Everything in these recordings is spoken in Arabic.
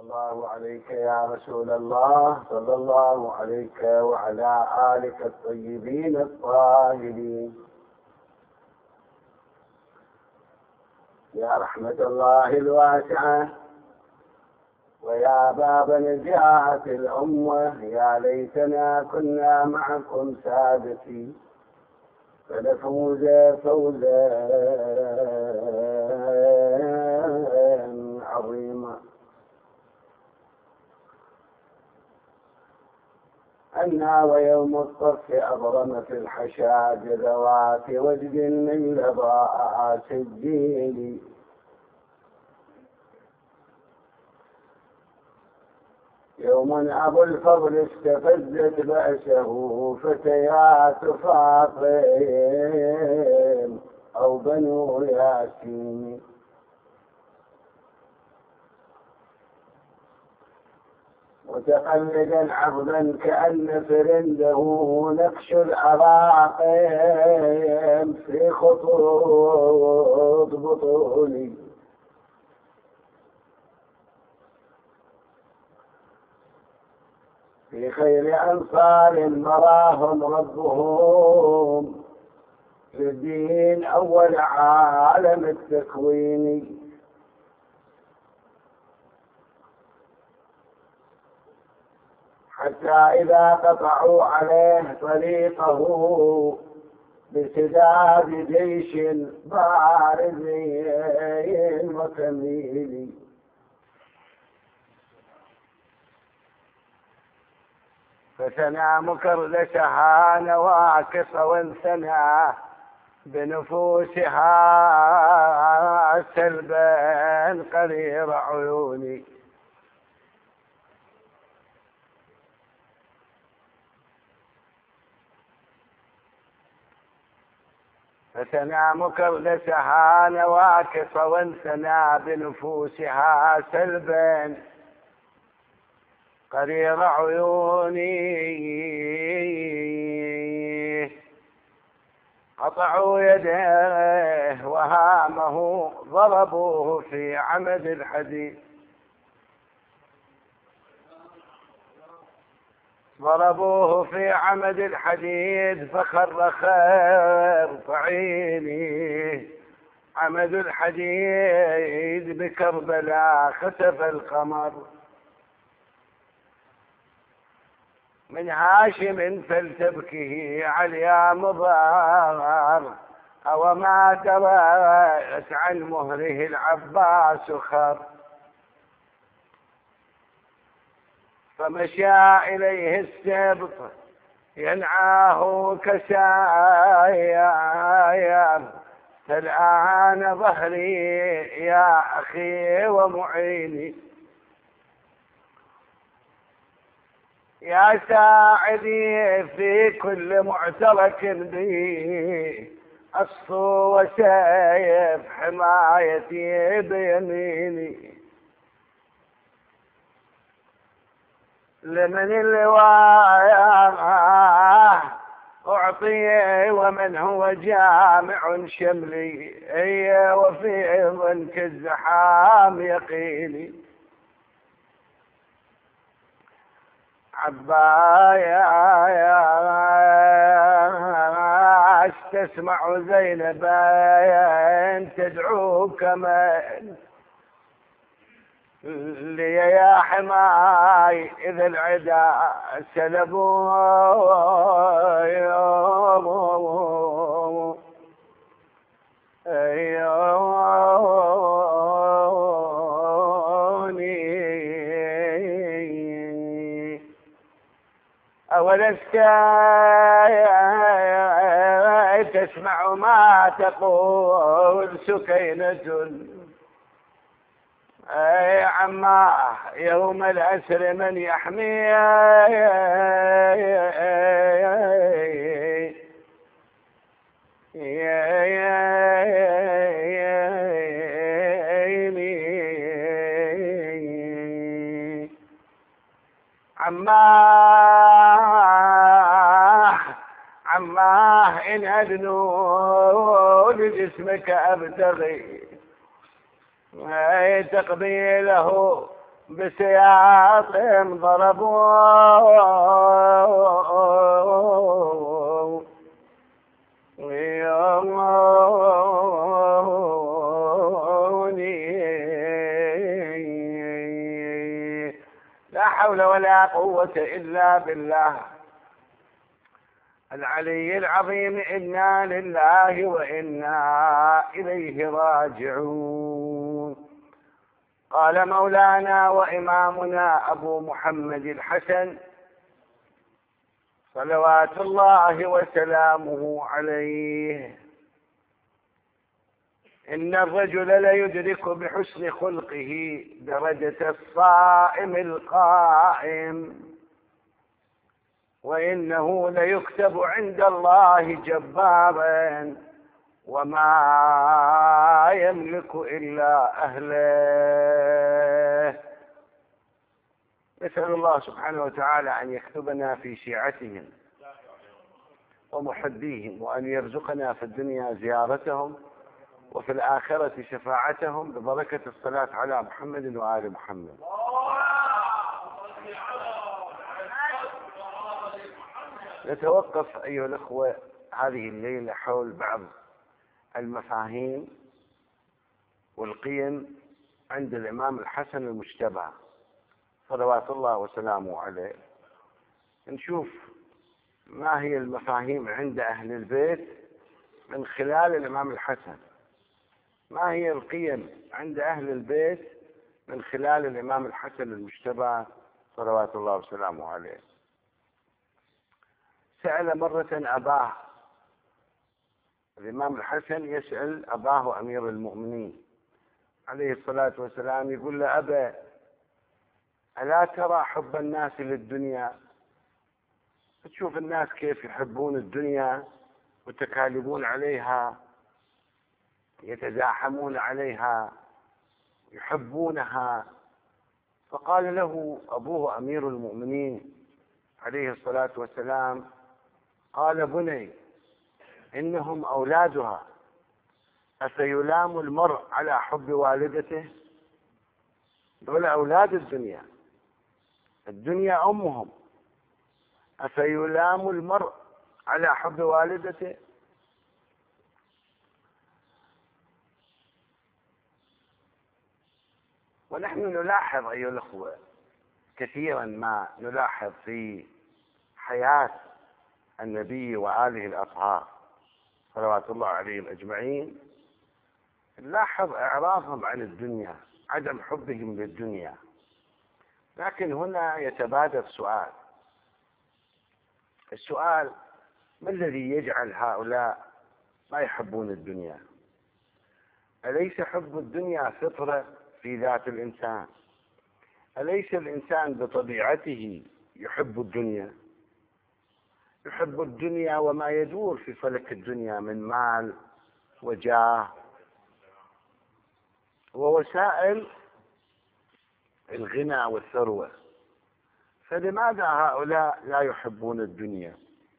الله عليك يا رسول الله، صلى الله عليك وعلى آلك الطيبين الطاهرين. يا رحمة الله الواسعة ويا باب نجاة الأمة، يا ليتنا كنا معكم سابقين فنفوز فوزا عظيما. أنا ويوم الصف أبرمت الحشاج ذوات وجد من لضاء سجيل، يوم أبو الفضل استفزت بأسه فتيات فاطم أو بنو ياسين، متقلدا عرضا كأن فرنده نقش العراقم في خطوط بطولي، في خير أنصار مراهم ربهم للدين أول عالم التكوين، حتى إذا قطعوا عليه طريقه بسداد جيش بارز وكميل، فتنام كردشها نواكص وانثنى بنفوسها سلبا قرير عيوني، فتنام كردشها نواكص وانثنى بنفوسها سلبا قرير عيوني، قطعوا يديه وهامه ضربوه في عمد الحديد، ضربوه في عمد الحديد فخر خير طعيني، عمد الحديد بكربلاء خسف القمر، من هاشم فلتبكه عليا مضار، أو ما درت عن مهره العباس خر، فمشى إليه السبط ينعاه كسايا، فالآن ظهري يا أخي ومعيني، يا ساعدي في كل معترك بي، أصفو وسيف حمايتي بيميني، لمن اللواء أعطي ومن هو جامع شملي، وفي ظنك الزحام يقيني، عباس تسمع زينب تدعوك من لي يا حماي، إذا العدا سلبوا أولست تسمع ما تقول سكينة، عما يوم الأسر من يحمي عماه إن أدنو لجسمك أبتغي تقبيله بسياط ضربوني لا حول ولا قوة إلا بالله العلي العظيم. إنا لله وإنا إليه راجعون. قال مولانا وإمامنا أبو محمد الحسن صلوات الله وسلامه عليه: إن الرجل ليدرك بحسن خلقه درجة الصائم القائم، وإنه ليكتب عند الله جبارا وما يملك إلا أهله. نسأل الله سبحانه وتعالى أن يكتبنا في شيعتهم ومحبيهم، وأن يرزقنا في الدنيا زيارتهم وفي الآخرة شفاعتهم ببركة الصلاة على محمد وآل محمد. نتوقف أيها الأخوة هذه الليلة حول بعض المفاهيم والقيم عند الإمام الحسن المجتبى صلوات الله وسلامه عليه. نشوف ما هي المفاهيم عند أهل البيت من خلال الإمام الحسن، ما هي القيم عند أهل البيت من خلال الإمام الحسن المجتبى صلوات الله وسلامه عليه. سأل مرة أباه، الإمام الحسن يسأل أباه أمير المؤمنين عليه الصلاة والسلام، يقول له: أبا، ألا ترى حب الناس للدنيا؟ تشوف الناس كيف يحبون الدنيا ويتكالبون عليها، يتزاحمون عليها، يحبونها. فقال له أبوه أمير المؤمنين عليه الصلاة والسلام: قال بني، إنهم أولادها، أفيلام المرء على حب والدته؟ دول أولاد الدنيا، الدنيا أمهم، أفيلام المرء على حب والدته؟ ونحن نلاحظ أيها الأخوة كثيرا ما نلاحظ في حياة النبي وآله الأطهار صلوات الله عليهم أجمعين، نلاحظ إعراضهم عن الدنيا، عدم حبهم للدنيا. لكن هنا يتبادر السؤال: ما الذي يجعل هؤلاء ما يحبون الدنيا؟ أليس حب الدنيا فطرة في ذات الإنسان؟ أليس الإنسان بطبيعته يحب الدنيا؟ يحب الدنيا وما يدور في فلك الدنيا من مال وجاه ووسائل الغنى والثروة. فلماذا هؤلاء لا يحبون الدنيا؟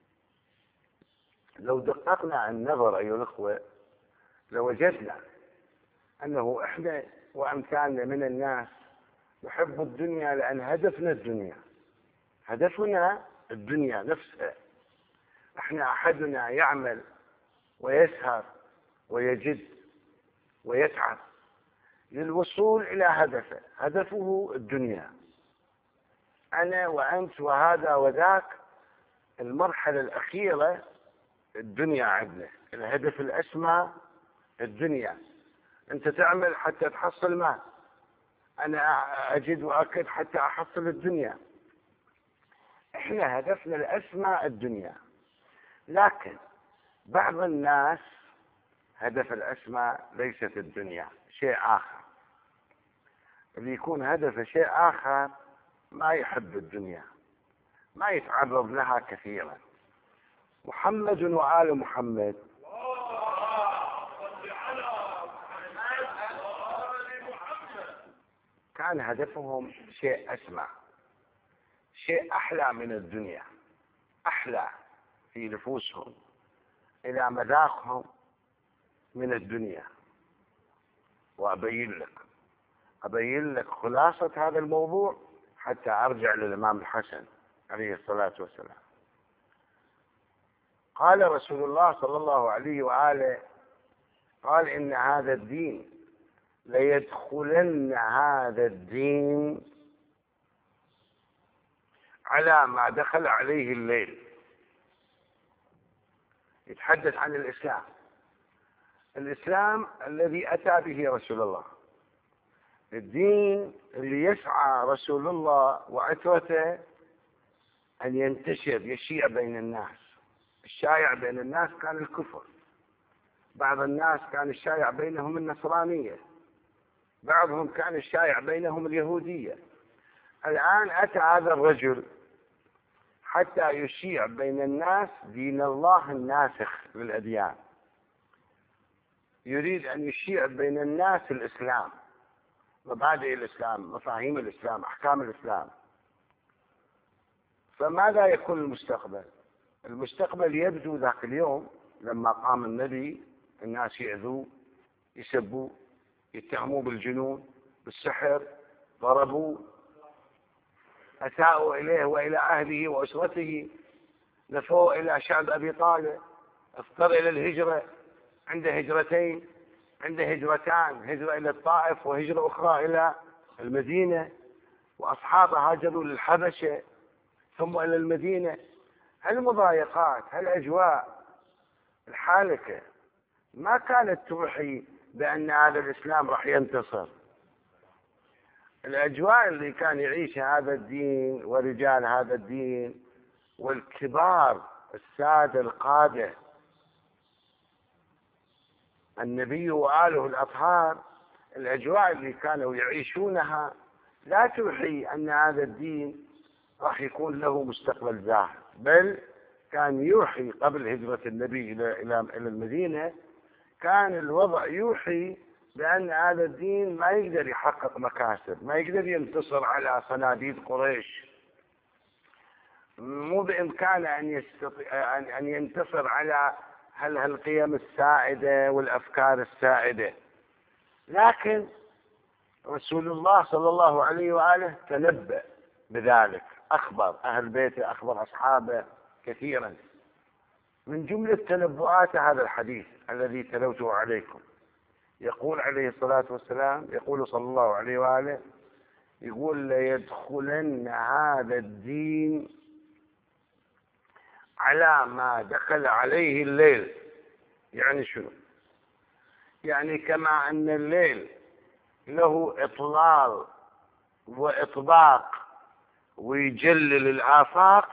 لو دققنا النظر أيها الأخوة لوجدنا أنه إحنا وأمثالنا من الناس نحب الدنيا لأن هدفنا الدنيا، هدفنا الدنيا نفسها. إحنا أحدنا يعمل ويسهر ويجد ويتعب للوصول إلى هدفه الدنيا. أنا وأنت وهذا وذاك، المرحلة الأخيرة الدنيا عندنا، الهدف الأسمى الدنيا. أنت تعمل حتى تحصل مال، أنا أجد وأكد حتى أحصل الدنيا. إحنا هدفنا الأسمى الدنيا. لكن بعض الناس هدف الأسمى ليست الدنيا، شيء آخر. اللي يكون هدفه شيء آخر ما يحب الدنيا، ما يتعرض لها كثيرا. محمد وآل محمد كان هدفهم شيء أسمى، شيء أحلى من الدنيا، أحلى في نفوسهم إلى مذاقهم من الدنيا. وأبين لك أبين لك خلاصة هذا الموضوع حتى أرجع للإمام الحسن عليه الصلاة والسلام. قال رسول الله صلى الله عليه وآله، قال إن هذا الدين ليدخلن هذا الدين على ما دخل عليه الليل. يتحدث عن الإسلام، الإسلام الذي أتى به رسول الله، الدين اللي يسعى رسول الله وعترته أن ينتشر يشيع بين الناس. الشائع بين الناس كان الكفر، بعض الناس كان الشائع بينهم النصرانية، بعضهم كان الشائع بينهم اليهودية. الآن أتى هذا الرجل حتى يشيع بين الناس دين الله الناسخ للأديان، يريد أن يشيع بين الناس الإسلام، مبادئ الإسلام، مفاهيم الإسلام، أحكام الإسلام. فماذا يكون المستقبل؟ المستقبل يبدو ذاك اليوم لما قام النبي، الناس يأذوه، يسبوا، يتهموا بالجنون، بالسحر، ضربوا، أساءوا إليه وإلى أهله وأسرته، نفوا إلى شعب أبي طالب، اضطر إلى الهجرة، عنده هجرتين، عنده هجرتان، هجرة إلى الطائف وهجرة أخرى إلى المدينة، وأصحابه هاجروا للحبشة ثم إلى المدينة. هالمضايقات، هالأجواء الحالكة ما كانت توحي بأن هذا الإسلام راح ينتصر. الأجواء اللي كان يعيشها هذا الدين ورجال هذا الدين والكبار السادة القادة، النبي وآله الأطهار، الأجواء اللي كانوا يعيشونها لا توحي أن هذا الدين راح يكون له مستقبل زاهر، بل كان يوحي قبل هجرة النبي إلى المدينة، كان الوضع يوحي بأن هذا الدين ما يقدر يحقق مكاسب، ما يقدر ينتصر على صناديد قريش، مو بإمكانه أن ينتصر على هالقيم السائدة والأفكار السائدة. لكن رسول الله صلى الله عليه وآله تنبأ بذلك، أخبر أهل بيته، أخبر أصحابه كثيرا. من جملة تنبؤات هذا الحديث الذي تلوته عليكم، يقول عليه الصلاة والسلام، يقول صلى الله عليه وآله، يقول ليدخلن هذا الدين على ما دخل عليه الليل. يعني شنو؟ يعني كما أن الليل له إطلال وإطباق ويجلل الآفاق،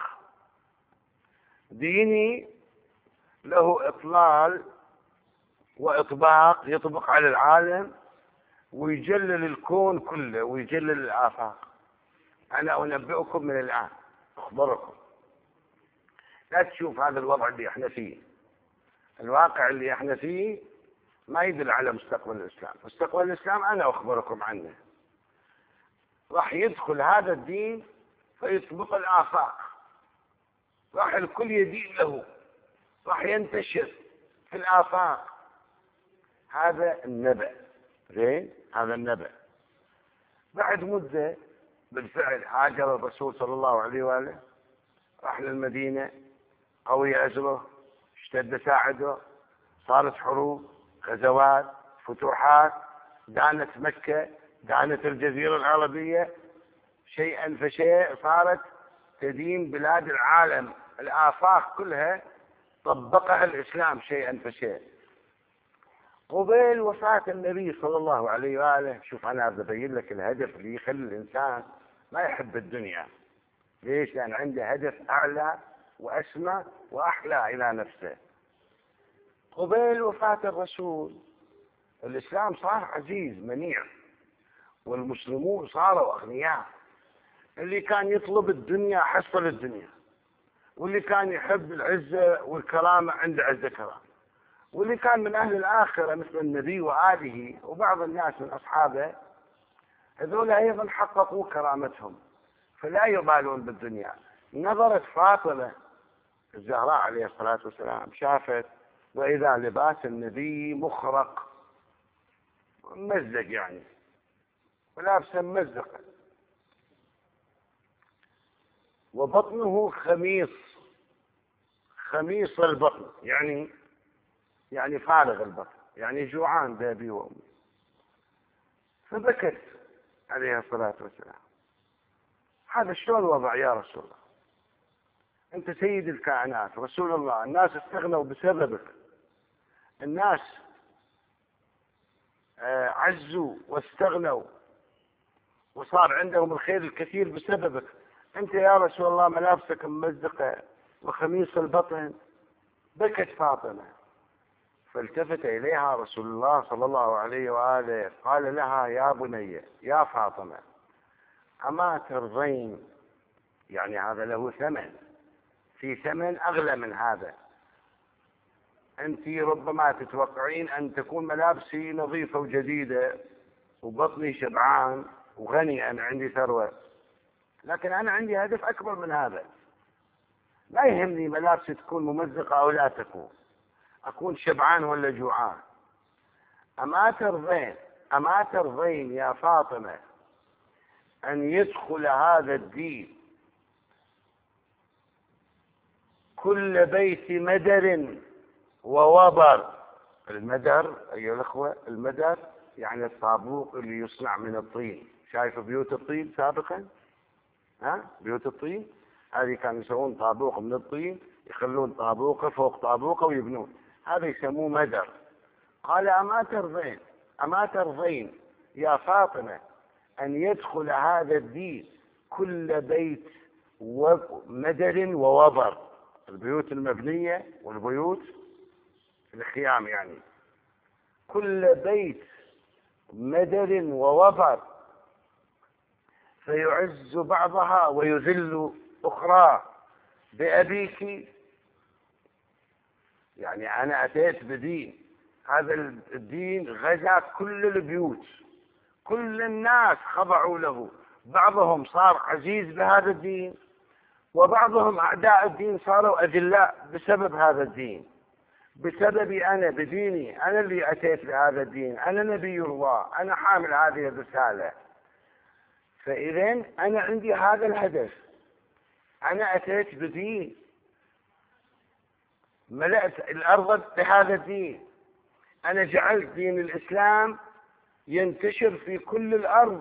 ديني له إطلال وإطباق يطبق على العالم ويجلل الكون كله ويجلل الآفاق. أنا أنبئكم من الآن، أخبركم، لا تشوف هذا الوضع اللي احنا فيه، الواقع اللي احنا فيه ما يدل على مستقبل الإسلام. مستقبل الإسلام أنا أخبركم عنه، راح يدخل هذا الدين فيطبق الآفاق، راح الكل يدين له، راح ينتشر في الآفاق. هذا النبأ، زين، هذا النبأ. بعد مدة بالفعل هاجر الرسول صلى الله عليه وآله، راح للمدينة، قوي أجره، اشتد ساعده، صارت حروب، غزوات، فتوحات، دانت مكة، دانت الجزيرة العربية، شيئا فشيء صارت تدين بلاد العالم، الآفاق كلها طبقها الإسلام شيئا فشيء. قبيل وفاة النبي صلى الله عليه وآله، شوف أنا ببين لك الهدف اللي يخلي الإنسان ما يحب الدنيا. ليش؟ لأن عنده هدف أعلى وأسمى وأحلى إلى نفسه. قبيل وفاة الرسول الإسلام صار عزيز منيع، والمسلمون صاروا أغنياء. اللي كان يطلب الدنيا حصل الدنيا، واللي كان يحب العزة والكرامة عنده عزة كرامة، واللي كان من أهل الآخرة مثل النبي وآله وبعض الناس من أصحابه، هذول أيضا حققوا كرامتهم، فلا يبالون بالدنيا. نظرت فاطمة الزهراء عليه الصلاة والسلام، شافت وإذا لباس النبي مخرق، ممزق يعني، ملابسا ممزقة، وبطنه خميص البطن، يعني فارغ البطن، يعني جوعان بأبي وأمي. فبكت عليه الصلاة والسلام. هذا شلون وضع يا رسول الله؟ أنت سيد الكائنات رسول الله، الناس استغنوا بسببك، الناس عزوا واستغنوا وصار عندهم الخير الكثير بسببك، أنت يا رسول الله ملابسك ممزقة وخميص البطن. بكت فاطمة، فالتفت إليها رسول الله صلى الله عليه وآله قال لها: يا بني، يا فاطمة، أما ترضين، يعني هذا له ثمن، في ثمن أغلى من هذا. أنت ربما تتوقعين أن تكون ملابسي نظيفة وجديدة وبطني شبعان وغني، أنا عندي ثروة، لكن أنا عندي هدف أكبر من هذا. لا يهمني ملابسي تكون ممزقة أو لا تكون، أكون شبعان ولا جوعان. أما ترضين يا فاطمة أن يدخل هذا الدين كل بيت مدر ووبر. المدر أيها الأخوة، المدر يعني الطابوق اللي يصنع من الطين. شايف بيوت الطين سابقا؟ بيوت الطين هذه كانوا يسوون طابوق من الطين، يخلون طابوقه فوق طابوقه ويبنون، هذا يسموه مدر. قال: أما ترضين يا فاطمة أن يدخل هذا الدين كل بيت مدر ووبر، البيوت المبنية والبيوت الخيام، يعني كل بيت مدر ووبر، فيعز بعضها ويذل أخرى بأبيك. يعني أنا أتيت بدين، هذا الدين غزا كل البيوت، كل الناس خضعوا له، بعضهم صار عزيز بهذا الدين، وبعضهم أعداء الدين صاروا أذلاء بسبب هذا الدين، بسببي أنا، بديني أنا اللي أتيت بهذا الدين، أنا نبي الله، أنا حامل هذه الرسالة. فإذن أنا عندي هذا الهدف، أنا أتيت بدين، ملأت الأرض بهذا الدين، أنا جعلت دين الإسلام ينتشر في كل الأرض.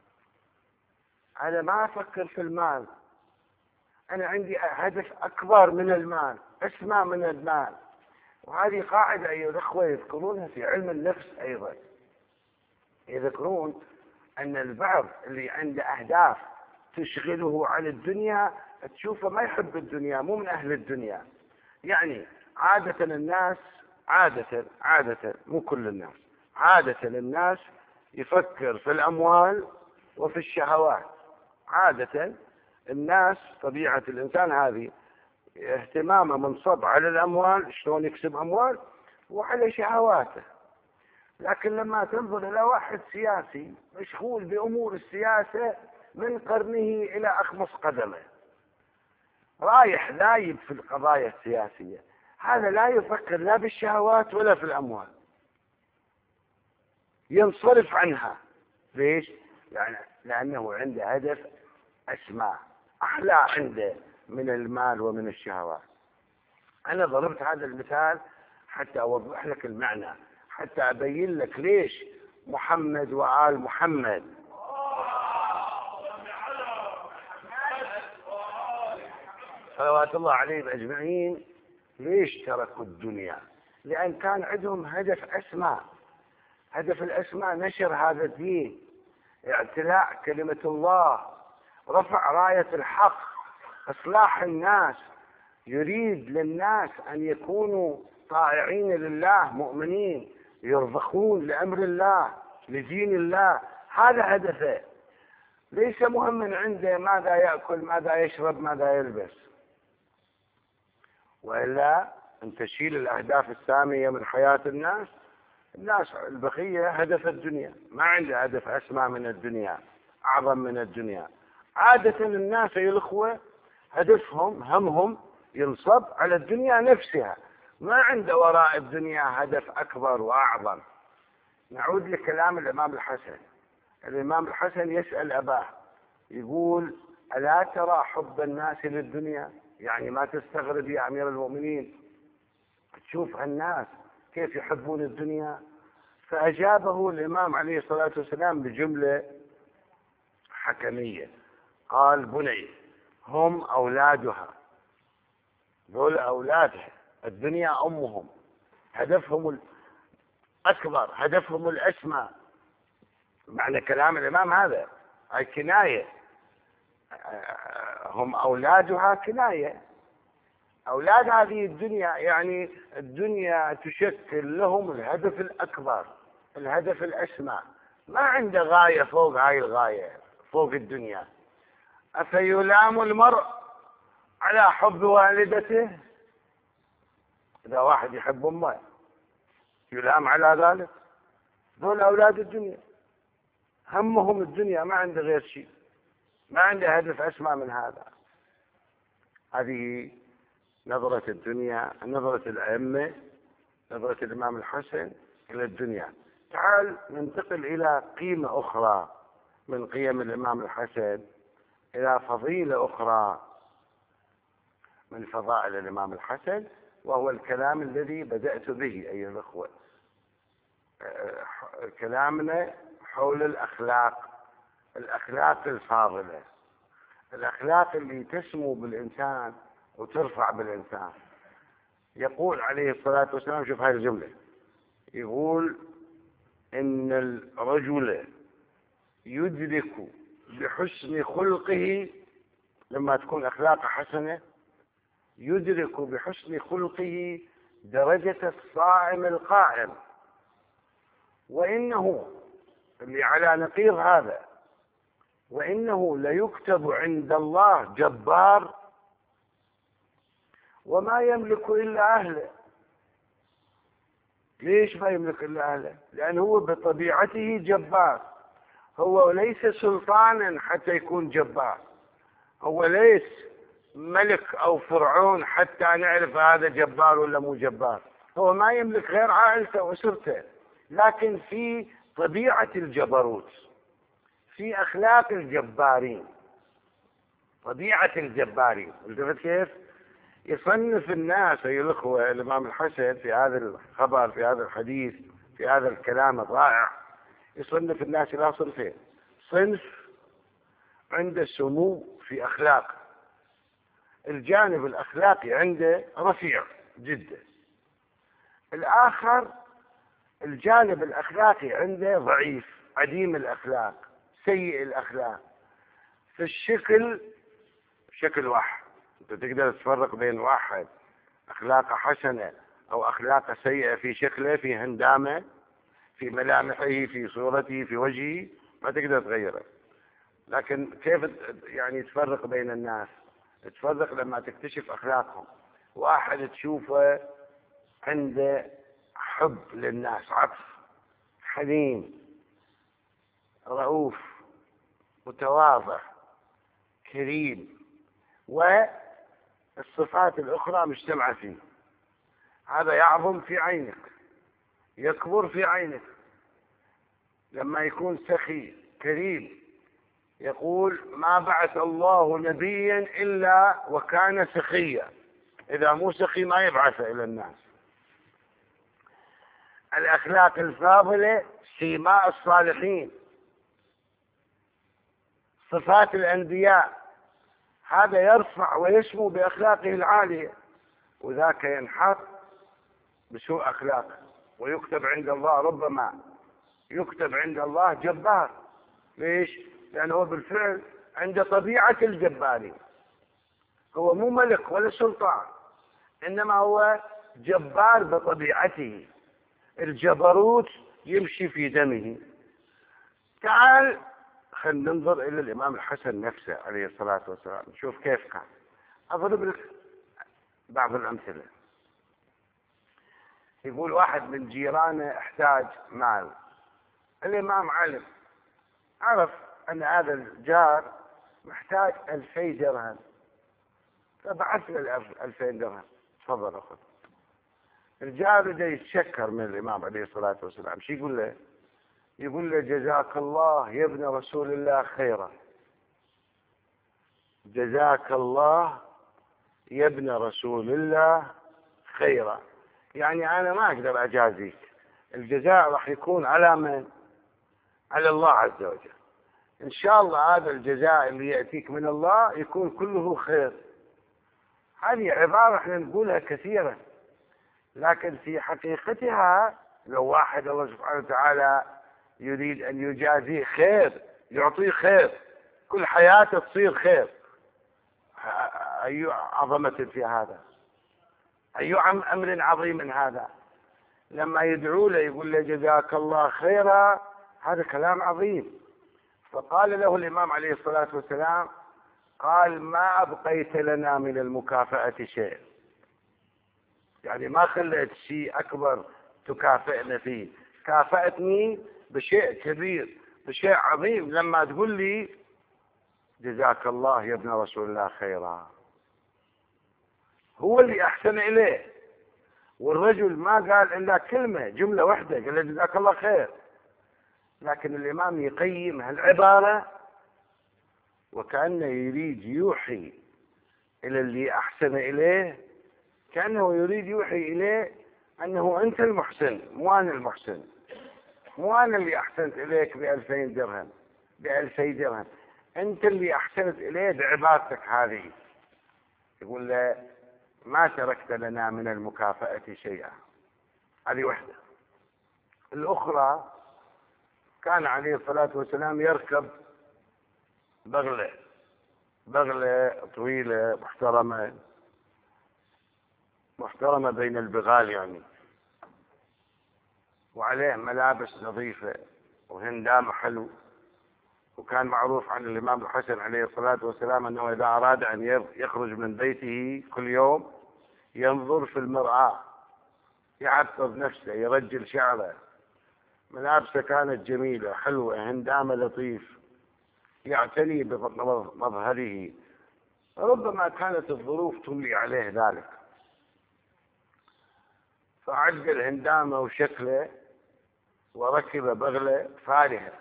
أنا ما أفكر في المال، أنا عندي هدف أكبر من المال، أسمى من المال. وهذه قاعدة أيها الأخوة يذكرونها في علم النفس أيضا، يذكرون أن البعض اللي عنده أهداف تشغله عن الدنيا تشوفه ما يحب الدنيا، مو من أهل الدنيا. يعني عادة الناس، عادة مو كل الناس، عادة الناس يفكر في الأموال وفي الشهوات. عادة الناس، طبيعة الإنسان هذه، اهتمامه منصب على الأموال، شلون يكسب أموال، وعلى شهواته. لكن لما تنظر إلى واحد سياسي مشغول بأمور السياسة من قرنه إلى أخمص قدمه، رايح لايب في القضايا السياسية، هذا لا يفكر لا بالشهوات ولا في الأموال، ينصرف عنها. ليش؟ يعني لأنه عنده هدف أسمى، أحلى عنده من المال ومن الشهوات. أنا ضربت هذا المثال حتى أوضح لك المعنى، حتى أبين لك ليش محمد وآل محمد صلوات الله عليهم أجمعين ليش تركوا الدنيا. لأن كان عندهم هدف أسمى، هدف الأسمى نشر هذا الدين، اعتلاء كلمة الله، رفع راية الحق، إصلاح الناس، يريد للناس أن يكونوا طائعين لله، مؤمنين، يرضخون لأمر الله، لدين الله. هذا هدفه، ليس مهما عنده ماذا يأكل، ماذا يشرب، ماذا يلبس. وإلا أن تشيل الأهداف السامية من حياة الناس البقية هدف الدنيا، ما عنده هدف أسمى من الدنيا، أعظم من الدنيا. عادة الناس يا الأخوة هدفهم، همهم ينصب على الدنيا نفسها، ما عنده وراء الدنيا هدف أكبر وأعظم. نعود لكلام الإمام الحسن، الإمام الحسن يسأل أباه يقول: ألا ترى حب الناس للدنيا؟ يعني ما تستغرب يا أمير المؤمنين، تشوف الناس كيف يحبون الدنيا؟ فأجابه الإمام عليه الصلاة والسلام بجملة حكمية، قال: بني، هم أولادها، دول أولادها، الدنيا أمهم، هدفهم الأكبر، هدفهم الأسمى. معنى كلام الإمام هذا، هاي كناية، هم أولادها كناية، أولاد هذه الدنيا، يعني الدنيا تشكل لهم الهدف الأكبر، الهدف الأسمى، ما عنده غاية فوق هاي الغاية، فوق الدنيا. أفيلام المرء على حب والدته؟ إذا واحد يحب أمه يلام على ذلك؟ دول أولاد الدنيا، همهم الدنيا، ما عنده غير شيء، ما عنده هدف أسمى من هذا. هذه نظرة الدنيا، نظرة الأئمة، نظرة الإمام الحسن إلى الدنيا. تعال ننتقل إلى قيمة أخرى من قيم الإمام الحسن، إلى فضيلة أخرى من فضائل الإمام الحسن، وهو الكلام الذي بدأت به أيها الأخوة، كلامنا حول الأخلاق، الأخلاق الفاضلة، الأخلاق اللي تسمو بالإنسان وترفع بالإنسان. يقول عليه الصلاة والسلام، شوف هذه الجملة، يقول: إن الرجل يدرك بحسن خلقه، لما تكون أخلاقه حسنة، يدرك بحسن خلقه درجة الصائم القائم، وإنه، اللي على نقيض هذا، وإنه ليكتب عند الله جبار وما يملك إلا أهله. ليش ما يملك إلا أهله؟ لأنه هو بطبيعته جبار، هو ليس سلطانا حتى يكون جبار، هو ليس ملك أو فرعون حتى نعرف هذا جبار ولا مو جبار، هو ما يملك غير عائلته وأسرته، لكن في طبيعة الجبروت، في أخلاق الجبارين، طبيعة الجبارين. التفت كيف يصنف الناس أيها الأخوة الإمام الحسن في هذا الخبر، في هذا الحديث، في هذا الكلام الرائع، يصنف الناس إلى صنفين: صنف عنده سمو في أخلاقه، الجانب الأخلاقي عنده رفيع جدا. الآخر الجانب الأخلاقي عنده ضعيف، عديم الأخلاق، سيء الأخلاق. في الشكل شكل واحد، أنت تقدر تفرق بين واحد أخلاقه حسنة أو أخلاقه سيئة، في شكله، في هندامه، في ملامحه، في صورته، في وجهه، ما تقدر تغيره. لكن كيف يعني تفرق بين الناس؟ تفرق لما تكتشف أخلاقهم. واحد تشوفه عنده حب للناس، عطف، حليم، رؤوف، متواضع، كريم، والصفات الأخرى مجتمعة فيه، هذا يعظم في عينك، يكبر في عينك. لما يكون سخي كريم، يقول: ما بعث الله نبيا إلا وكان سخيا، إذا مو سخي ما يبعث إلى الناس. الأخلاق الفاضلة سيماء الصالحين، صفات الأنبياء، هذا يرفع ويسمو بأخلاقه العالية، وذاك ينحط بسوء أخلاقه ويكتب عند الله، ربما يكتب عند الله جبار. ليش؟ لأنه هو بالفعل عنده طبيعة الجبارين، هو مو ملك ولا سلطان، إنما هو جبار بطبيعته، الجبروت يمشي في دمه. تعال خلينا ننظر إلى الإمام الحسن نفسه عليه الصلاة والسلام، نشوف كيف كان. أضرب لك بعض الأمثلة. يقول واحد من جيرانه احتاج مال، الإمام علم، عرف أن هذا الجار محتاج 2000 درهم، فبعث له 2000 درهم، تفضل أخذ. الجار بده يتشكر من الإمام عليه الصلاة والسلام، شو يقول له؟ يقول له جزاك الله يا ابن رسول الله خيرا، جزاك الله يا ابن رسول الله خيرا، يعني أنا ما أقدر أجازيك، الجزاء راح يكون على من؟ على الله عز وجل. إن شاء الله هذا الجزاء اللي يأتيك من الله يكون كله خير. هذه عبارة احنا نقولها كثيرا، لكن في حقيقتها لو واحد الله سبحانه وتعالى يريد أن يجازيه خير، يعطيه خير، كل حياته تصير خير، أي عظمة في هذا، أي أمر عظيم هذا. لما يدعو له يقول له جزاك الله خيرا، هذا كلام عظيم. فقال له الإمام عليه الصلاة والسلام، قال ما أبقيت لنا من المكافأة شيء، يعني ما خليت شيء أكبر تكافئنا فيه، كافأتني بشيء كبير بشيء عظيم لما تقول لي جزاك الله يا ابن رسول الله خيرا. هو اللي أحسن إليه، والرجل ما قال إلا كلمة، جملة واحدة، قال له جزاك الله خير، لكن الإمام يقيم هالعبارة وكأنه يريد يوحي إلى اللي أحسن إليه، كأنه يريد يوحي إليه أنه أنت المحسن مو أنا المحسن، مو أنا اللي أحسنت إليك ب2000 درهم ب2000 درهم، أنت اللي أحسنت إليه بعبادتك هذه. يقول له ما تركت لنا من المكافأة شيئا. هذه واحدة. الأخرى كان عليه الصلاة والسلام يركب بغلة طويلة محترمة بين البغال يعني، وعليه ملابس نظيفة وهندام حلو. وكان معروف عن الإمام الحسن عليه الصلاة والسلام أنه إذا أراد أن يخرج من بيته كل يوم ينظر في المرآة، يعطر نفسه، يرجل شعره، ملابسه كانت جميلة حلوة، هندامه لطيف، يعتني بمظهره، ربما كانت الظروف تملي عليه ذلك، فعدل هندامه وشكله وركب بغلة فارهة،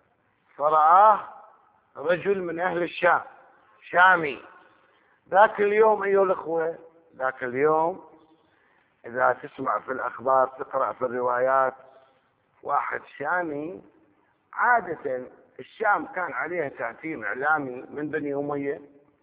فرآه رجل من أهل الشام، شامي. ذاك اليوم أيها الأخوة، ذاك اليوم إذا تسمع في الأخبار تقرأ في الروايات، واحد شامي، عادة الشام كان عليها تأثير إعلامي من بني أمية،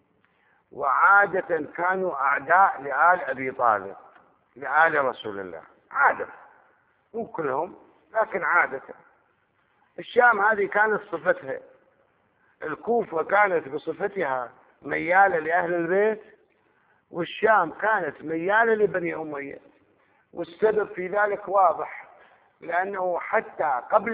وعادة كانوا أعداء لآل أبي طالب، لآل رسول الله، عادة، مو كلهم لكن عادة. الشام هذه كانت صفتها، الكوفة كانت بصفتها ميالة لأهل البيت، والشام كانت ميالة لبني أمية. والسبب في ذلك واضح، لأنه حتى قبل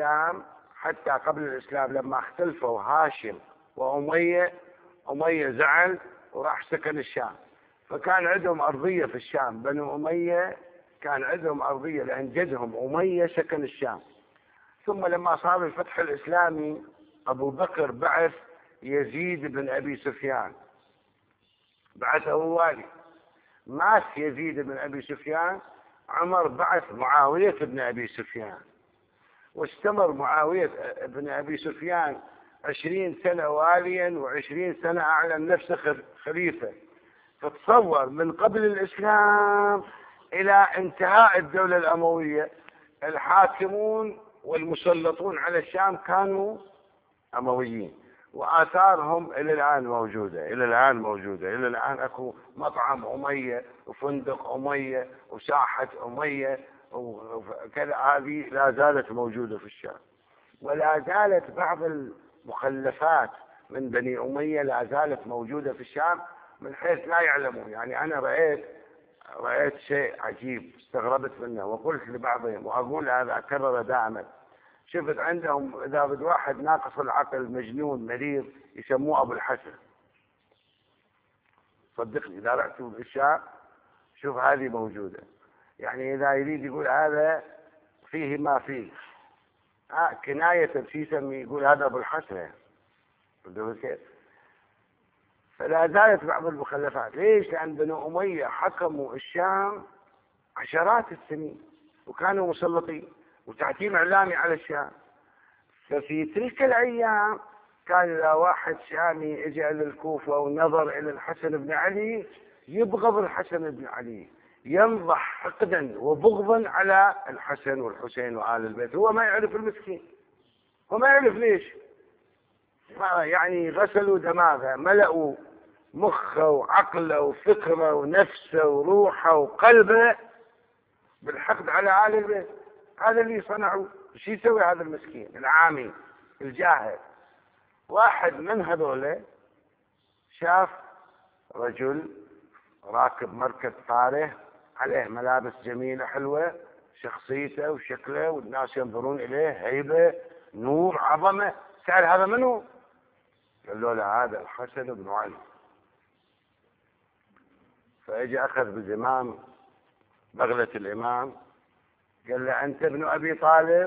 الإسلام لما اختلفوا هاشم وأمية، أمية زعل وراح سكن الشام، فكان عندهم أرضية في الشام، بنو أمية كان عندهم أرضية لأن جدهم أمية سكن الشام. ثم لما صار الفتح الإسلامي أبو بكر بعث يزيد بن أبي سفيان، بعثه والي، مات يزيد بن أبي سفيان، عمر بعث معاوية بن أبي سفيان، واستمر معاوية بن أبي سفيان 20 سنة واليا و20 سنة أعلن نفسه خليفة. فتصور من قبل الإسلام إلى انتهاء الدولة الأموية الحاكمون والمسلطون على الشام كانوا أمويين، وآثارهم إلى الآن موجودة، إلى الآن أكو مطعم أمية وفندق أمية وساحة أمية وكذا، هذه لا زالت موجودة في الشام. ولا زالت بعض المخلفات من بني أمية لا زالت موجودة في الشام من حيث لا يعلمون. يعني أنا رأيت شيء عجيب استغربت منه، وقلت لبعضهم وأقول هذا أكرر دائما، شفت عندهم إذا بد واحد ناقص العقل مجنون مريض يسموه أبو الحسن، صدقني إذا رحت بالشام شوف هذه موجودة. يعني إذا يريد يقول هذا فيه ما فيه، كناية في يسمي يقول هذا أبو الحسن. فلا زالت بعض المخلفات. ليش؟ لأن بنو أمية حكموا الشام عشرات السنين وكانوا مسلطين وتحكيم إعلامي على الشام، ففي تلك الأيام كان إذا واحد شامي اجى إلى الكوفة ونظر إلى الحسن بن علي يبغض الحسن بن علي، ينضح حقدا وبغضا على الحسن والحسين وآل البيت. هو ما يعرف المسكين، هو ما يعرف ليش. يعني غسلوا دماغه، ملأوا مخه وعقله وفكره ونفسه وروحه وقلبه بالحقد على آل البيت. هذا اللي صنعوا. شو يسوي هذا المسكين العامي الجاهل؟ واحد من هذول شاف رجل راكب مركب فارس عليه ملابس جميلة حلوة، شخصيته وشكله والناس ينظرون إليه هيبة نور عظمة. سأل هذا منه؟ قال له لا، هذا الحسن بن علي. فاجى أخذ بزمام بغلة الإمام، قال له أنت ابن أبي طالب؟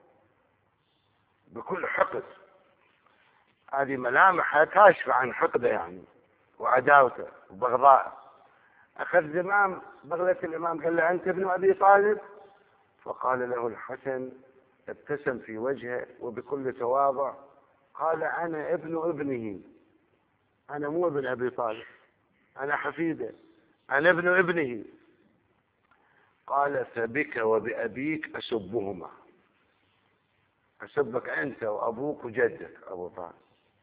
بكل حقد. هذه ملامحها كاشفة عن حقده يعني وعداوته وبغضاءه. أخذ زمام بغلة الإمام قال له أنت ابن أبي طالب؟ فقال له الحسن، ابتسم في وجهه وبكل تواضع قال أنا ابن ابنه، أنا مو ابن أبي طالب، أنا حفيده، أنا ابن ابنه. قال فبك وبأبيك أسبهما، أسبك أنت وأبوك وجدك أبو طالب.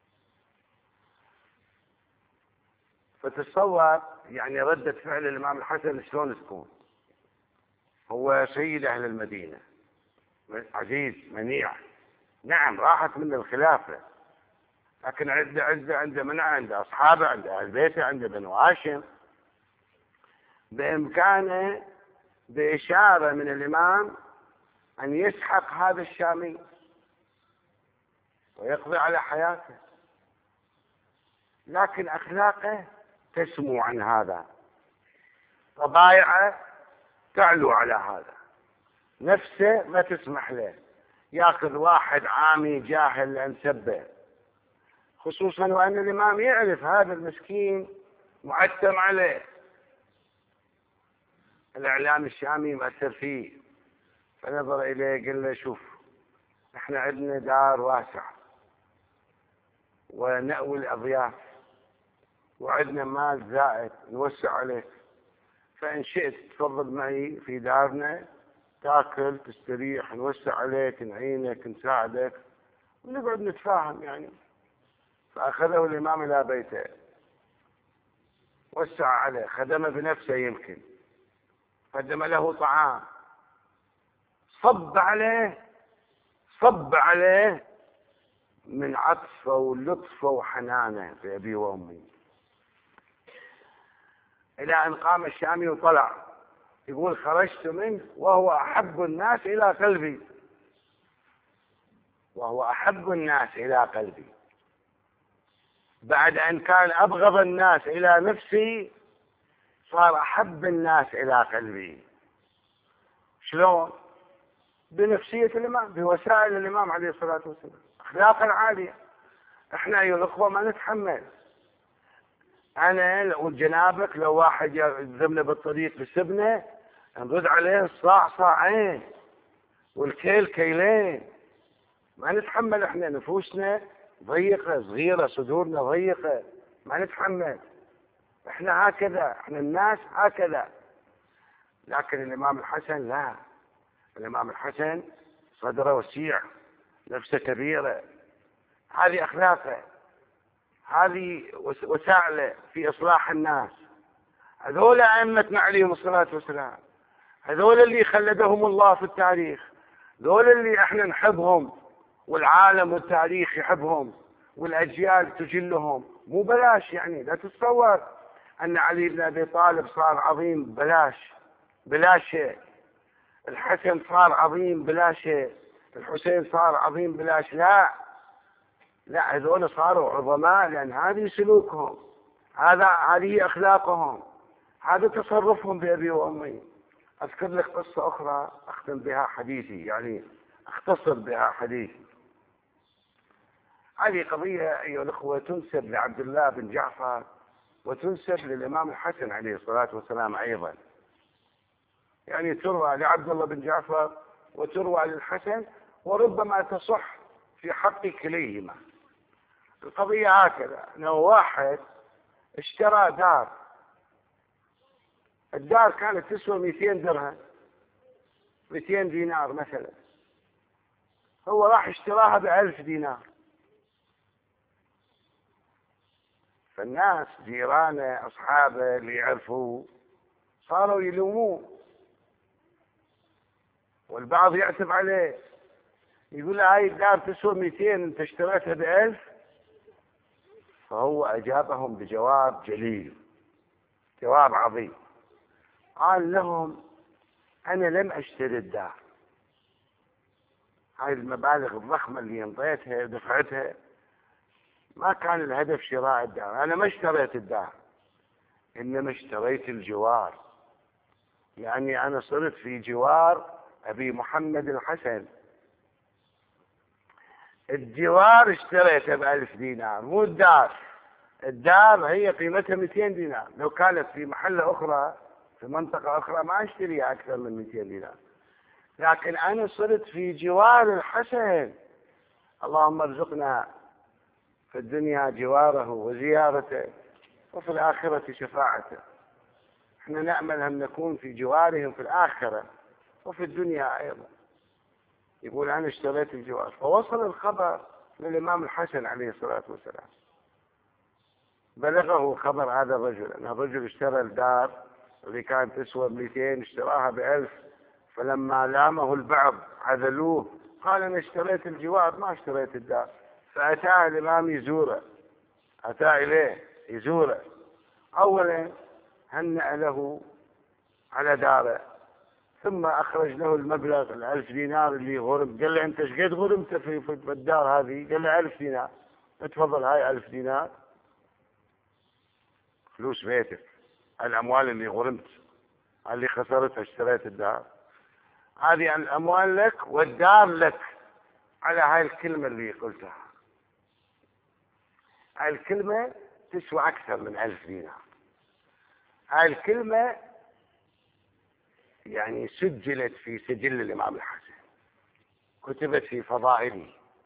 فتصور يعني ردة فعل الإمام الحسن شلون تكون. هو سيد أهل المدينة، عزيز منيع، نعم راحت من الخلافة، لكن عنده منع، عنده أصحابه، عنده أهل بيته، عنده بنو هاشم. بإمكانه بإشارة من الإمام أن يسحق هذا الشامي ويقضي على حياته، لكن أخلاقه تسمو عن هذا، طبايعه تعلو على هذا، نفسه ما تسمح له ياخذ واحد عامي جاهل لأن سبه، خصوصا وأن الإمام يعرف هذا المسكين معتم عليه. الإعلام الشامي مأثر فيه، فنظر إليه قال له شوف، احنا عندنا دار واسعة ونأوي الأضياف وعندنا مال زائد نوسع عليك، فإن شئت تفضل معي في دارنا، تاكل تستريح، نوسع عليك، نعينك، نساعدك ونقعد نتفاهم يعني. فأخذه الإمام إلى بيته، وسع عليه، خدمه بنفسه، يمكن قدم له طعام، صب عليه من عطفه ولطفه وحنانه بأبي وأمي، إلى أن قام الشامي وطلع يقول خرجت منه وهو أحب الناس إلى قلبي، وهو أحب الناس إلى قلبي، بعد أن كان أبغض الناس إلى نفسي صار أحب الناس إلى قلبي. شلون؟ بنفسية الإمام، بوسائل الإمام عليه الصلاة والسلام، أخلاقا عالية. إحنا أيها الأخوة ما نتحمل. أنا لو جنابك لو واحد يذمنا بالطريق يسبنا نرد عليه الصاع صاعين والكيل كيلين. ما نتحمل، إحنا نفوسنا ضيقة صغيرة، صدورنا ضيقة، ما نتحمل. إحنا هكذا، إحنا الناس هكذا. لكن الإمام الحسن لا، الإمام الحسن صدره وسيع، نفسه كبيرة، هذه أخلاقه، هذه وسائله في إصلاح الناس. هذول أئمتنا عليهم الصلاة والسلام، هذول اللي خلدهم الله في التاريخ، هذول اللي احنا نحبهم والعالم والتاريخ يحبهم والأجيال تجلهم. مو بلاش يعني، لا تتصور أن علي بن أبي طالب صار عظيم بلا شيء، الحسن صار عظيم بلا شيء، الحسين صار عظيم بلا شيء. لا، هذول صاروا عظماء لأن هذه سلوكهم، هذه أخلاقهم، هذا تصرفهم بأبي وأمي. أذكر لك قصة أخرى أختم بها حديثي، يعني أختصر بها حديثي. هذه قضية أيها الأخوة تنسب لعبد الله بن جعفر وتنسب للإمام الحسن عليه الصلاة والسلام أيضا، يعني تروى لعبد الله بن جعفر وتروى للحسن، وربما تصح في حق كليهما. القضية هكذا، لو واحد اشترى دار، الدار كانت تسوى 200 درهم، 200 دينار مثلا، هو راح اشتراها ب1000 دينار، فالناس جيرانه أصحابه اللي يعرفوه صاروا يلوموه، والبعض يعتب عليه، يقول له هاي الدار تسوى 200 انت اشتريتها ب1000. فهو أجابهم بجواب جليل، جواب عظيم، قال لهم أنا لم أشتري الدار، هاي المبالغ الضخمة اللي انطيتها دفعتها ما كان الهدف شراء الدار، أنا ما اشتريت الدار، إنما اشتريت الجوار، يعني أنا صرت في جوار أبي محمد الحسن، الجوار اشتريته ب1000 دينار مو الدار. الدار هي قيمتها 200 دينار، لو كانت في محلة أخرى في منطقة أخرى ما أشتريها أكثر من 200 دينار، لكن أنا صرت في جوار الحسن. اللهم ارزقنا في الدنيا جواره وزيارته، وفي الآخرة شفاعته. احنا نأمل أن نكون في جوارهم في الآخرة وفي الدنيا أيضا. يقول أنا اشتريت الجوار، فوصل الخبر للإمام الحسن عليه الصلاة والسلام، بلغه خبر هذا الرجل، أن الرجل اشترى الدار اللي كانت تسوى 200 اشتراها ب1000، فلما لامه البعض عذلوه، قال أنا اشتريت الجوار ما اشتريت الدار. فأتاه الإمام يزوره، أتى إليه يزوره، أولا هنأ له على داره، ثم أخرج له المبلغ 1000 دينار اللي غرم، قال له أنت ايش قد غرمت في الدار هذه؟ قال له 1000 دينار، اتفضل هاي 1000 دينار فلوس بيتك، الأموال اللي غرمت اللي خسرتها اشتريت الدار، هذه الأموال لك والدار لك، على هاي الكلمة اللي قلتها. هاي الكلمة تسوى أكثر من 1000 دينار. هاي الكلمة يعني سجلت في سجل الإمام الحسن، كتبت في فضائله،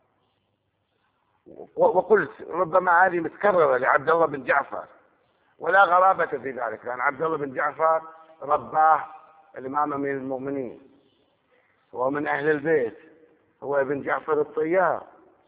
وقلت ربما هذه متكررة لعبد الله بن جعفر، ولا غرابة في ذلك، لأن عبد الله بن جعفر رباه الإمام أمير المؤمنين، هو من أهل البيت، هو ابن جعفر الطيار،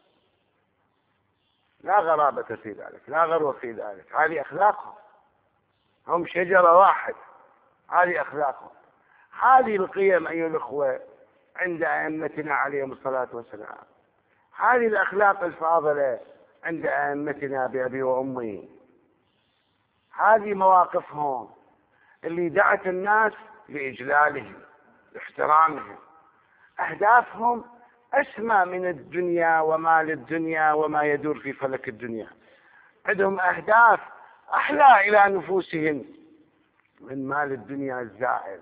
لا غرابة في ذلك، لا غرو في ذلك، هذه أخلاقهم، هم شجرة واحد، هذه أخلاقهم، هذه القيم أيها الأخوة عند أئمتنا عليهم الصلاة والسلام، هذه الأخلاق الفاضلة عند أئمتنا بأبي وأمي، هذه مواقفهم اللي دعت الناس لإجلالهم لاحترامهم. أهدافهم أسمى من الدنيا وما للدنيا وما يدور في فلك الدنيا، عندهم أهداف أحلى إلى نفوسهم من مال الدنيا الزائل.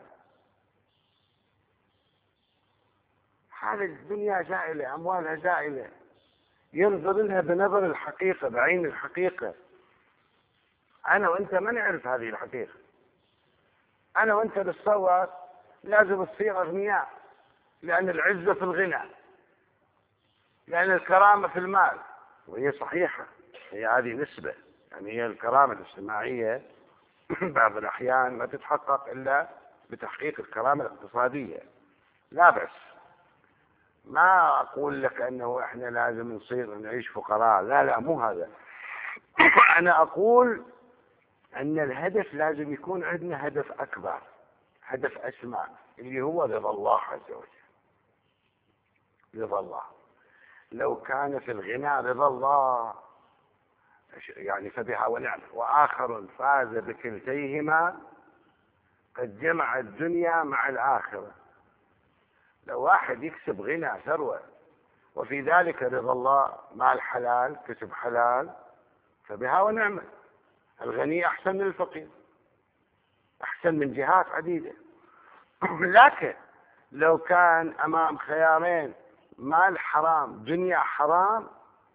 هذه الدنيا زائلة، أموالها زائلة، ينظر لها بنظر الحقيقة، بعين الحقيقة. أنا وأنت ما نعرف هذه الحقيقة، أنا وأنت نتصور لازم تصير أغنياء، لأن العزة في الغنى، لأن الكرامة في المال، وهي صحيحة، هي هذه نسبة، يعني هي الكرامة الاجتماعية بعض الأحيان ما تتحقق إلا بتحقيق الكرامة الاقتصادية، لا بس. ما أقول لك أنه إحنا لازم نصير نعيش فقراء، لا لا، مو هذا. أنا أقول أن الهدف لازم يكون عندنا هدف أكبر، هدف أسمى، اللي هو رضا الله عز وجل، رضا الله. لو كان في الغنى رضا الله يعني فبها ونعم، وآخر فاز بكلتيهما قد جمع الدنيا مع الآخرة. لو واحد يكسب غنى ثروة وفي ذلك رضا الله، مال حلال، كسب حلال، فبها ونعمة. الغني أحسن من الفقير، أحسن من جهات عديدة. لكن لو كان أمام خيارين، مال حرام دنيا حرام،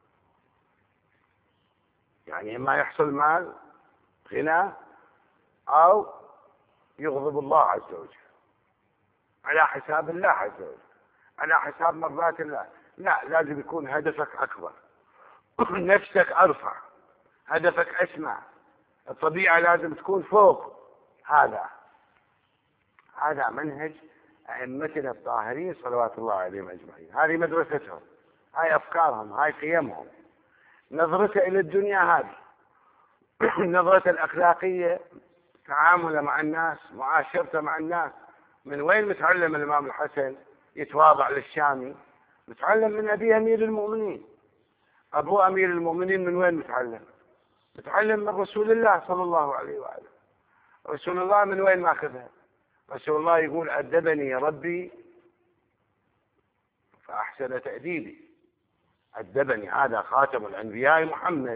يعني إما يحصل مال غنى أو يغضب الله عز وجل على حساب الله عز وجل، على حساب مرضات الله. لا، لازم يكون هدفك أكبر، نفسك أرفع، هدفك أسمع، الطبيعة لازم تكون فوق. هذا منهج أئمتنا الطاهرين صلوات الله عليهم أجمعين. هذه مدرستهم، هاي أفكارهم، هاي قيمهم، نظرته إلى الدنيا هذه. نظرته الأخلاقية، تعامله مع الناس، معاشرته مع الناس. من وين متعلم الإمام الحسن يتواضع للشامي؟ متعلم من أبي أمير المؤمنين. أبو أمير المؤمنين من وين متعلم؟ متعلم من رسول الله صلى الله عليه وآله. رسول الله من وين ماخذها؟ رسول الله يقول: أدبني ربي فأحسن تأديبي. أدبني، هذا خاتم الأنبياء محمد.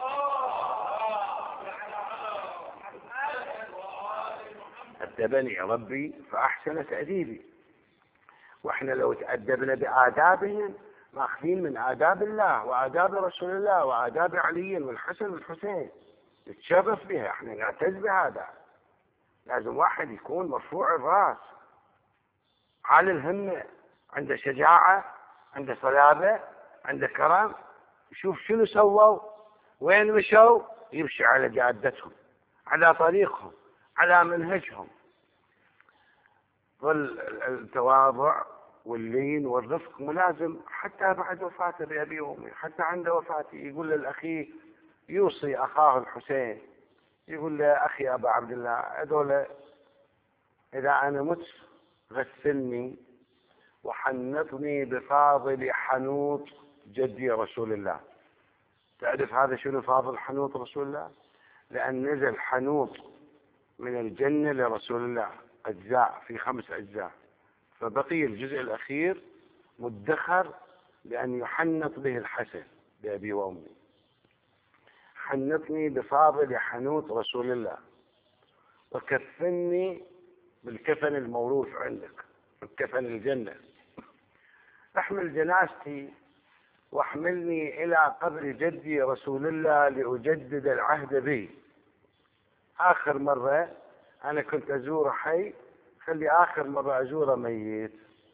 أدبني ربي فأحسن تأديبي. وإحنا لو تأدبنا بآدابهم ماخذين من آداب الله وآداب رسول الله وآداب علي والحسن والحسين، نتشرف بها، إحنا نعتز بهذا. لازم واحد يكون مرفوع الرأس، عالي الهمة، عنده شجاعة، عنده صلابة، عنده كرم، يشوف شنو سووا، وين مشوا، يمشي على جادتهم، على طريقهم، على منهجهم. ظل التواضع واللين والرفق ملازم حتى بعد وفاته بأبي وأمي. حتى عند وفاته يقول للأخي، يوصي أخاه الحسين، يقول له: أخي أبا عبد الله، هذول إذا أنا مت غسلني وحنطني بفاضل حنوط جدي رسول الله. تعرف هذا شنو فاضل حنوط رسول الله؟ لأن نزل حنوط من الجنة لرسول الله، أجزاء، في 5 أجزاء، فبقي الجزء الأخير مدخر لأن يحنط به الحسن بأبي وأمي. حنطني بفاضل حنوط رسول الله، وكفني بالكفن الموروث عندك، الكفن الجنة. احمل جنازتي واحملني إلى قبر جدي رسول الله لأجدد العهد به. آخر مرة أنا كنت أزور حي، خلي آخر مرة أزوره ميت.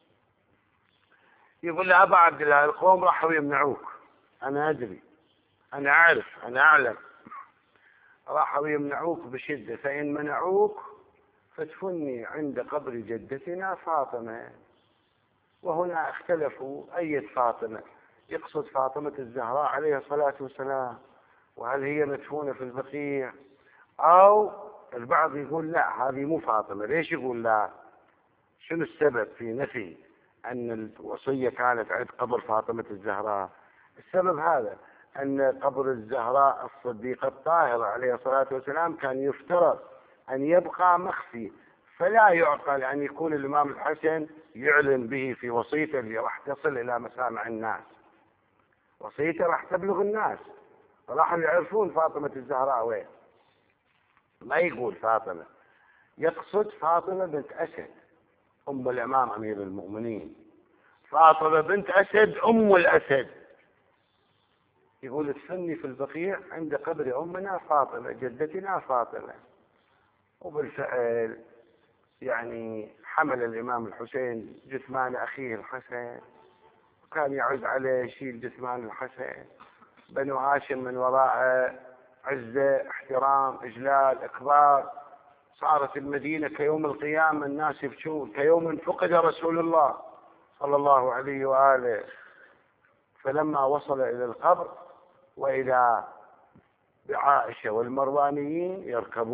يقول لي: أبا عبد الله، القوم راحوا يمنعوك. أنا أدري، أنا أعرف، أنا أعلم، راحوا يمنعوك بشدة، فإن منعوك فادفني عند قبر جدتنا فاطمة. وهنا اختلفوا أية فاطمة، يقصد فاطمة الزهراء عليها الصلاة والسلام، وهل هي مدفونة في البقيع، أو البعض يقول لا، هذه مو فاطمة. ليش يقول لا؟ شنو السبب في نفي أن الوصية كانت عند قبر فاطمة الزهراء؟ السبب هذا، أن قبر الزهراء الصديقة الطاهرة عليه الصلاة والسلام كان يفترض أن يبقى مخفي، فلا يعقل أن يكون الإمام الحسن يعلن به في وصيته اللي راح تصل إلى مسامع الناس. وصيته راح تبلغ الناس، راح يعرفون فاطمة الزهراء وين. ما يقول فاطمة، يقصد فاطمة بنت أسد أم الإمام أمير المؤمنين، فاطمة بنت أسد أم الأسد. يقول: ادفني في البقيع عند قبر أمنا فاطمة جدتنا فاطمة. وبالفعل يعني حمل الإمام الحسين جثمان أخيه الحسن، وكان يعز عليه يشيل جثمان الحسن. بنو هاشم من وراءه عزة، احترام، إجلال، إكبار. صارت المدينة كيوم القيامة، الناس يبكون كيوم فقد رسول الله صلى الله عليه وآله. فلما وصل إلى القبر وإلى بعائشة والمروانيين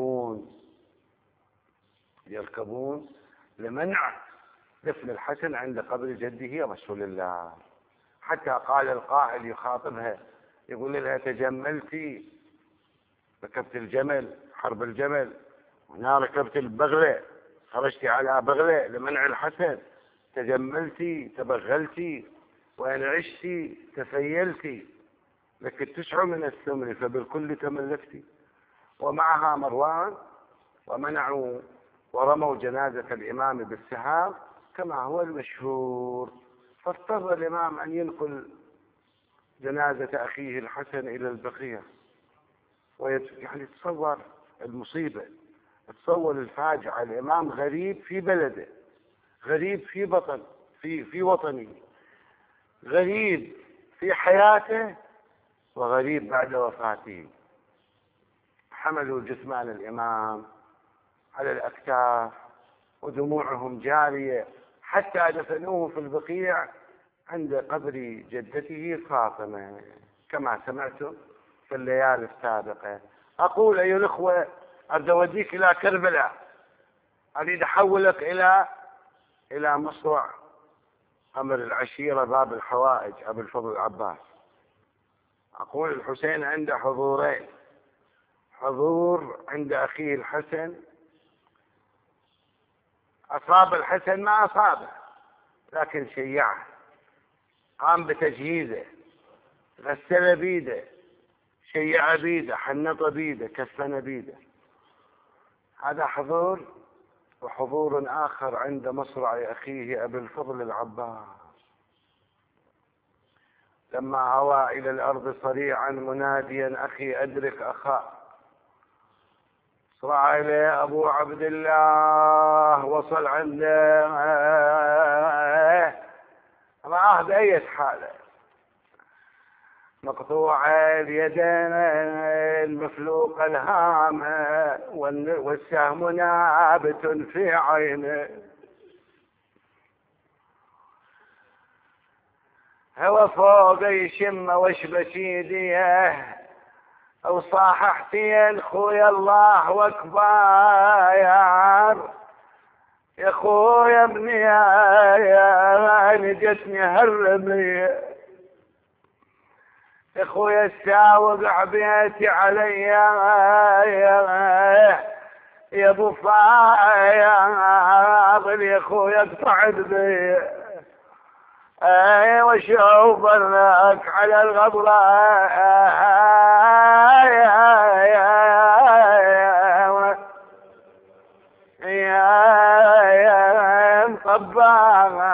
يركبون لمنع دفن الحسن عند قبر جده رسول الله. حتى قال القائل يخاطبها، يقول لها: تجملتي، ركبت الجمل، حرب الجمل، هنا ركبت البغلة، خرجتي على بغلة لمنع الحسن، تجملتي، تبغلتي، وإن عشتي تفيلتي، لك 9 من الثمن فبالكل تملكتي. ومعها مروان، ومنعوا ورموا جنازة الإمام بالسهام كما هو المشهور. فاضطر الإمام أن ينقل جنازة أخيه الحسن إلى البقيع. يعني تصور المصيبة، تصور الفاجعة. الإمام غريب في بلده، غريب في وطنه، غريب في حياته وغريب بعد وفاته. حملوا جثمان الإمام على الأكتاف ودموعهم جارية حتى دفنوه في البقيع عند قبر جدته فاطمة كما سمعتم في الليالي السابقة. أقول أيها الأخوة، أريد أوديك إلى كربلاء، أريد أحولك إلى مصرع أمر العشيرة باب الحوائج أبو الفضل العباس. أقول الحسين عنده حضورين، حضور عند أخيه الحسن، أصاب الحسن ما أصابه لكن شيعه، قام بتجهيزه، غسل بيده، شيع بيده، حنط بيده، كفن بيده. هذا حضور. وحضور آخر عند مصرع أخيه أبي الفضل العباس لما هوى إلى الأرض صريعا مناديا أخي أدرك أخاه، صرع إليه أبو عبد الله، وصل عنده رآه بأية حالة، مقطوع اليدين المفلوق الهامة والسهم نابت في عينه. هو فوق يشم وش بشيديه او صاح حسين خويا الله وكباير، يا خويا ابني يا نجتني هالرمية، يا خويا الساوق عبيتي علي يا ابو فايض، يا خويا اقطعت بي وشوف برك على الغبرة يا مطبع.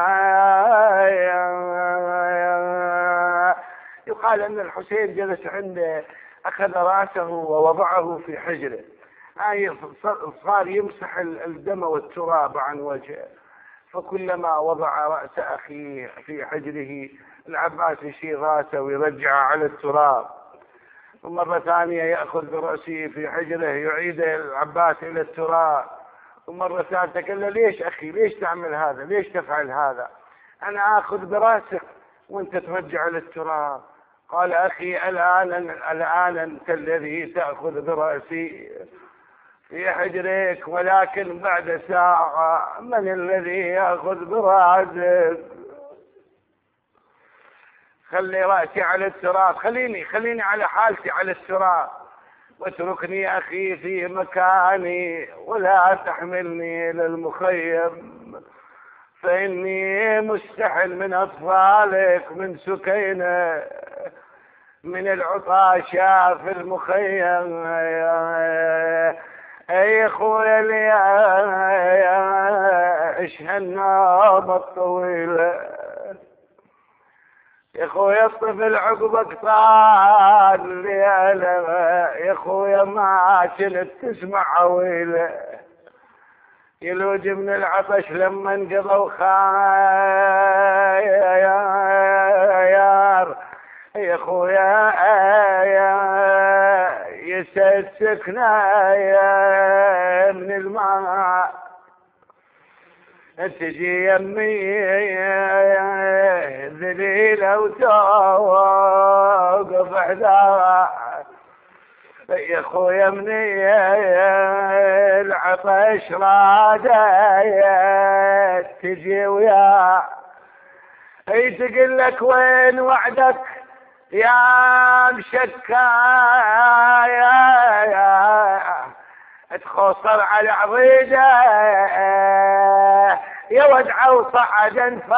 يقال أن الحسين جلس عنده أخذ رأسه ووضعه في حجره، صار يمسح الدم والتراب عن وجهه، فكلما وضع رأس أخيه في حجره العباس يشيل رأسه ويرجعه على التراب، ومرة ثانية يأخذ برأسه في حجره يعيد العباس إلى التراب، ومرة ثالثة قال له ليش أخي ليش تعمل هذا، ليش تفعل هذا، أنا آخذ برأسك وأنت ترجع للتراب. قال أخي الآن أنت الذي تأخذ برأسي في حجرك، ولكن بعد ساعة من الذي يأخذ برأسك؟ خلي رأسي على التراب، خليني على حالتي على التراب، واتركني أخي في مكاني ولا تحملني إلى المخيم، فإني مستحل من أطفالك من سكينة من العطاشة في المخيم. أي خويا لي إيش هالنوم الطويلة، يا خويا الطفل عقبك طال يا خويا ما كنت تسمع عويله، يلوج من العطش لما انقضوا خيار، يا خويا يستسكنا من الماء، تجي يمي ذليلة وتوقف حذاها، يا خويا مني العطش رادت تجي ويا تقول لك وين وعدك يا مشكايا، تخوصر على عضيده يا ودعه وصعد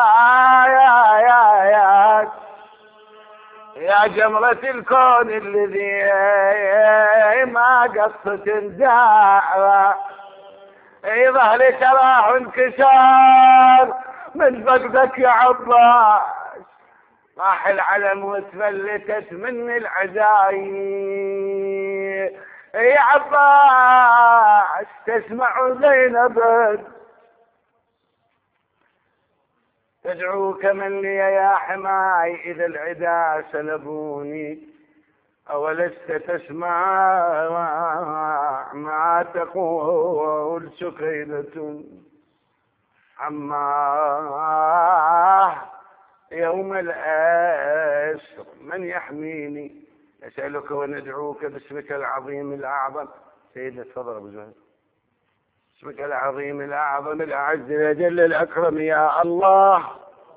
انفايا، يا جمرة الكون الذي ما قصت الدعوة، ظهري تراه انكسار من فقدك يا عباس، راح العلم وتفلتت من العزايم، يا عباس تسمع زينب أدعوك من لي يا حماي إذا العدا سلبوني، أولست تسمع ما تقول سكينة عما يوم الأسر من يحميني. نسألك وندعوك باسمك العظيم الأعظم. سيدنا تفضل أبو زهير. اسمك العظيم الأعظم الأعز الأجل الأكرم يا الله،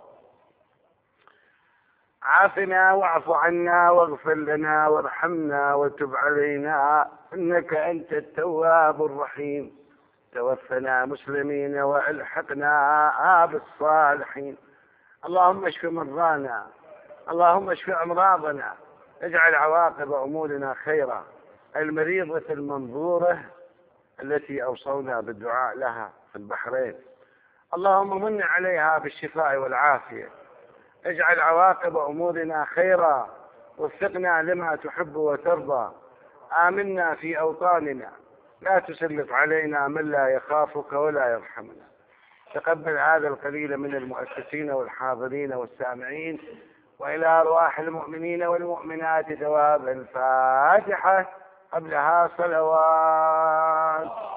عافنا واعف عنا واغفر لنا وارحمنا وتب علينا، إنك أنت التواب الرحيم. توفنا مسلمين والحقنا بالصالحين. اللهم اشف مرضانا، اللهم اشف أمراضنا، اجعل عواقب أمورنا خيرا. المريضة المنظورة التي أوصونا بالدعاء لها في البحرين، اللهم من عليها بالشفاء والعافية، اجعل عواقب أمورنا خيرا، وفقنا لما تحب وترضى. آمنا في أوطاننا، لا تسلط علينا من لا يخافك ولا يرحمنا. تقبل هذا القليل من المؤسسين والحاضرين والسامعين، وإلى أرواح المؤمنين والمؤمنات ثواب الفاتحة قبلها صلوات.